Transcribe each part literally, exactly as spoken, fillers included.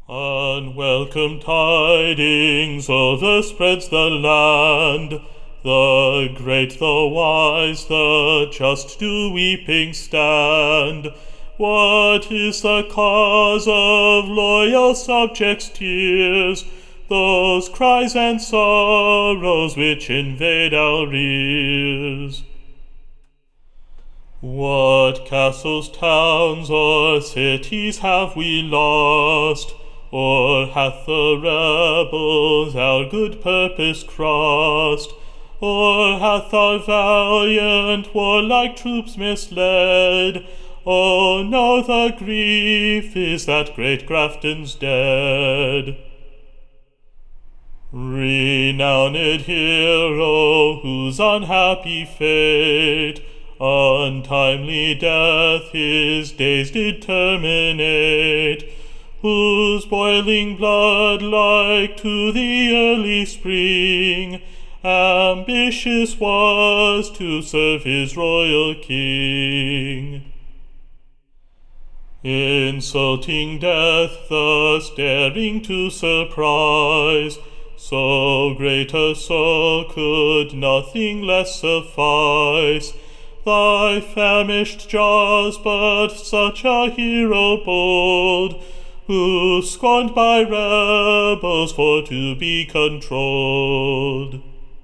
Unwelcome tidings overspreads the land. The great, the wise, the just do weeping stand. What is the cause of loyal subjects' tears? Those cries and sorrows which invade our ears. What castles, towns, or cities have we lost? Or hath the rebels our good purpose crossed? Or hath our valiant warlike troops misled? Oh no, the grief is that great Grafton's dead. Renowned hero, whose unhappy fate untimely death his days did terminate, whose boiling blood, like to the early spring, ambitious was to serve his royal king. Insulting death, thus daring to surprise, so great a soul could nothing less suffice. Thy famished jaws, but such a hero bold, who scorned by rebels for to be controlled,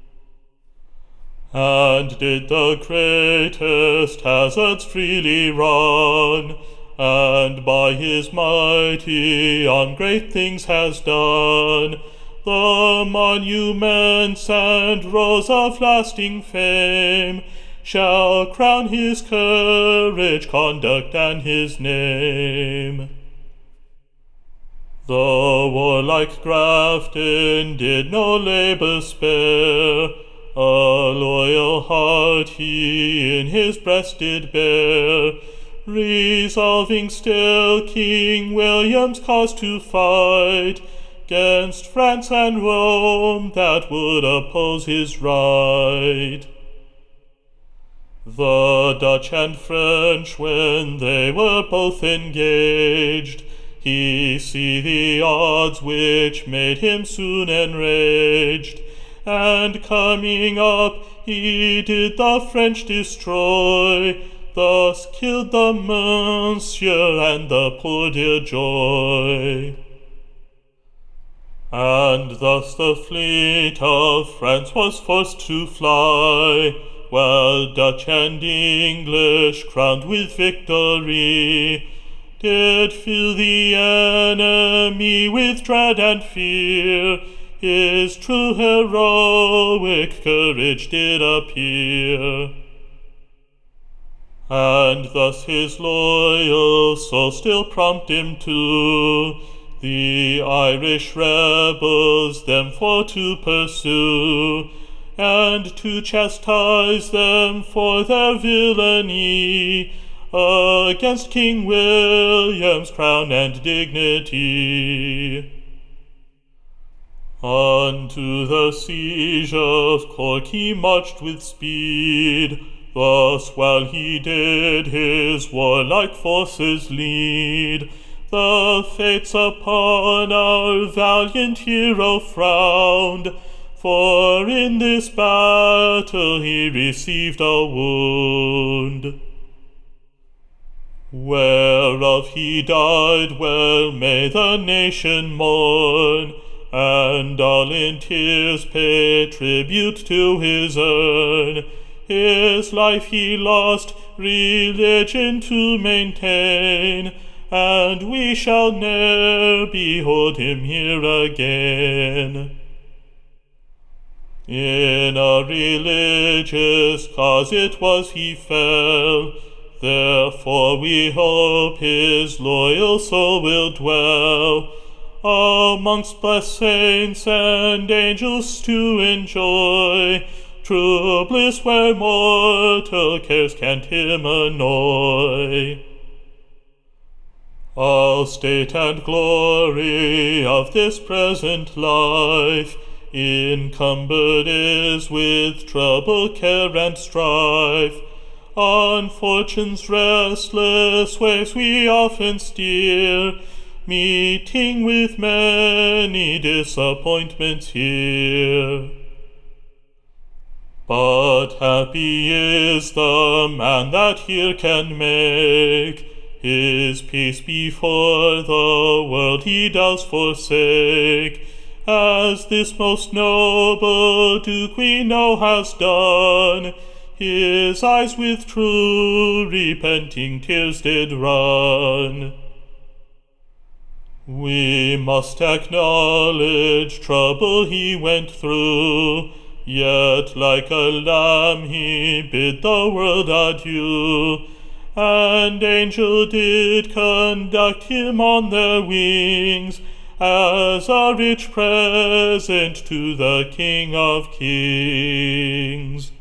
and did the greatest hazards freely run, and by his mighty on great things has done. The monuments and rows of lasting fame shall crown his courage, conduct, and his name. The warlike Grafton did no labour spare, a loyal heart he in his breast did bear, resolving still King William's cause to fight, 'gainst France and Rome that would oppose his right. The Dutch and French, when they were both engaged, he see the odds which made him soon enraged, and coming up he did the French destroy, thus killed the Monsieur and the poor dear Joy. And thus the fleet of France was forced to fly, while Dutch and English, crowned with victory, did fill the enemy with dread and fear. His true heroic courage did appear, and thus his loyal soul still prompt him to the Irish rebels them for to pursue, and to chastise them for their villainy against King William's crown and dignity. Unto the siege of Cork he marched with speed, thus while he did his warlike forces lead, the fates upon our valiant hero frowned, for in this battle he received a wound, whereof he died. Well may the nation mourn, and all in tears pay tribute to his urn. His life he lost, religion to maintain, and we shall ne'er behold him here again. In a religious cause it was he fell, therefore we hope his loyal soul will dwell amongst blessed saints and angels to enjoy true bliss where mortal cares can't him annoy. All state and glory of this present life encumbered is with trouble, care, and strife. On fortune's restless waves we often steer, meeting with many disappointments here. But happy is the man that here can make his peace before the world he does forsake, as this most noble Duke we know has done. His eyes with true repenting tears did run. We must acknowledge trouble he went through, yet like a lamb he bid the world adieu, and angels did conduct him on their wings, as a rich present to the King of Kings.